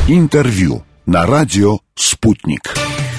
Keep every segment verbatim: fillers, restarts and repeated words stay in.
Интервью на радио «Спутник».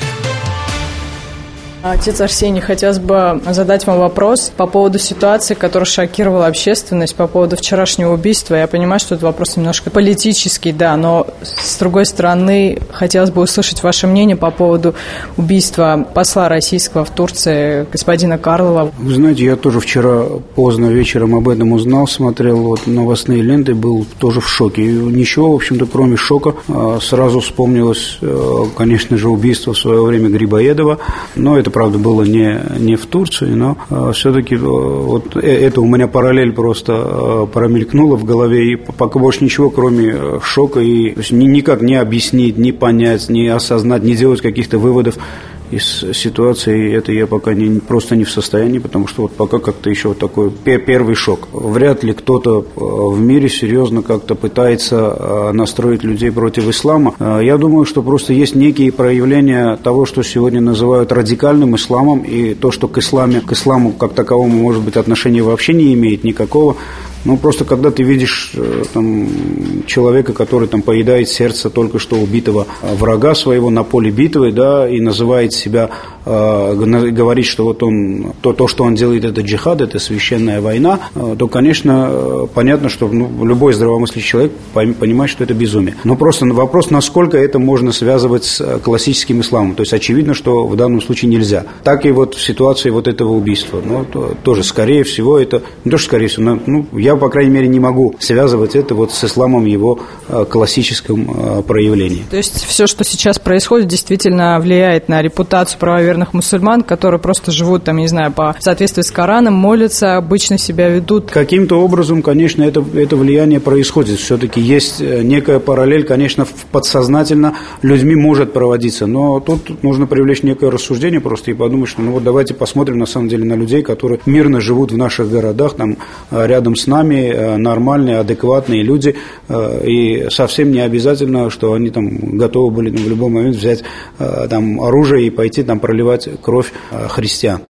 Отец Арсений, хотелось бы задать вам вопрос по поводу ситуации, которая шокировала общественность, по поводу вчерашнего убийства. Я понимаю, что это вопрос немножко политический, да, но с другой стороны, хотелось бы услышать ваше мнение по поводу убийства посла российского в Турции, господина Карлова. Вы знаете, я тоже вчера поздно вечером об этом узнал, смотрел вот новостные ленты, был тоже в шоке. И ничего, в общем-то, кроме шока, сразу вспомнилось, конечно же, убийство в свое время Грибоедова, но это правда, было не, не в Турции, но э, все-таки э, вот это у меня параллель просто э, промелькнула в голове, и пока больше ничего, кроме э, шока, и то есть, ни, никак не объяснить, не понять, не осознать, не делать каких-то выводов из ситуации, это я пока не, просто не в состоянии, потому что вот пока как-то еще вот такой первый шок. Вряд ли кто-то в мире серьезно как-то пытается настроить людей против ислама. Я думаю, что просто есть некие проявления того, что сегодня называют радикальным исламом, и то, что к исламу, к исламу как таковому, может быть, отношения вообще не имеет никакого. Ну, просто когда ты видишь там, человека, который там, поедает сердце только что убитого врага своего на поле битвы, да, и называет себя, э, говорит, что вот он, то, то, что он делает, это джихад, это священная война, э, то, конечно, понятно, что ну, любой здравомыслящий человек понимает, что это безумие. Но просто вопрос, насколько это можно связывать с классическим исламом. То есть, очевидно, что в данном случае нельзя. Так и вот в ситуации вот этого убийства. Ну, то, тоже, скорее всего, это, не то, что скорее всего, но, ну, я по крайней мере, не могу связывать это вот с исламом в его классическом проявлении. То есть все, что сейчас происходит, действительно влияет на репутацию правоверных мусульман, которые просто живут, там, не знаю, по соответствии с Кораном, молятся, обычно себя ведут. Каким-то образом, конечно, это, это влияние происходит. Все-таки есть некая параллель, конечно, подсознательно людьми может проводиться, но тут нужно привлечь некое рассуждение просто и подумать, что ну вот давайте посмотрим на самом деле на людей, которые мирно живут в наших городах, там рядом с нами, нормальные, адекватные люди, и совсем не обязательно, что они там готовы были в любой момент взять там оружие и пойти там проливать кровь христиан.